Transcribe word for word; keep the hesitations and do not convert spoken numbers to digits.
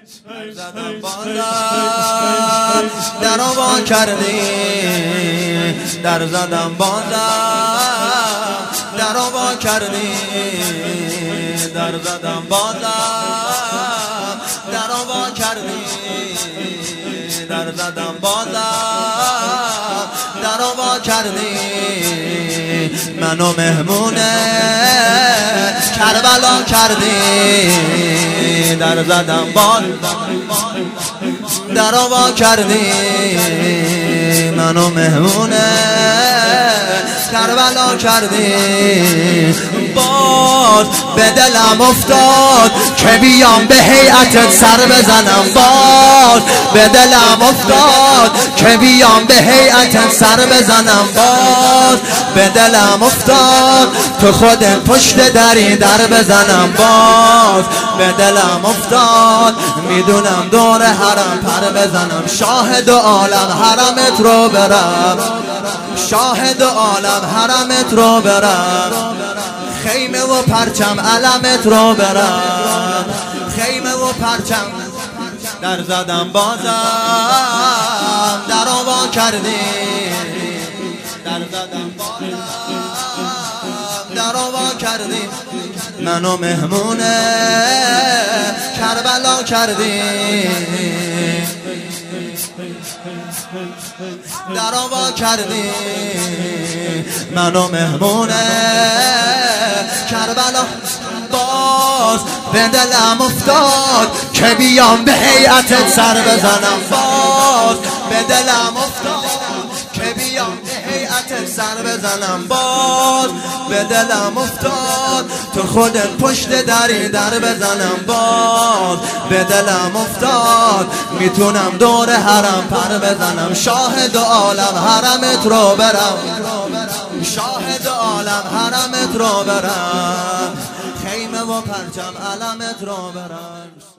زدم بازم در رو وا کردی، در زدم بازم در رو وا کردی، در زدم بازم در رو وا کردی، در زدم بازم در رو وا کردی. منو مهمون کربلا کردی، در زدم باز در رو وا کردی. منو مهمون کربلا کردی. باز به دلم افتاد که بیام به هیئتت سر بزنم، باز به دلم افتاد که بیام به هیئتت سر بزنم، باز به دلم افتاد تو خودت پشت دری در بزنم، باز به دلم افتاد میدونم دور حرم پر بزنم. شاهد عالم حرمت رو برم، شاهد عالم حرمت رو برم، خیمه و پرچم علمت رو برم، خیمه و پرچم. در زدم بازم در رو وا کردی، در زدم بازم در رو وا کردی. منو مهمون کربلا کردی، در رو وا کردی. منو مهمون کربلا. باز به دلم افتاد که بیام به هیئتت سر بزنم، باز به دلم افتاد که بیام به هیئتت سر بزنم، باز به دلم افتاد تو خودت پشت دری در بزنم، باز به دلم افتاد میتونم دور حرم پر بزنم. شاهد عالم حرمت رو برم، شاهد عالم حرمت رو برم، خیمه و پرچم علمت رو برم.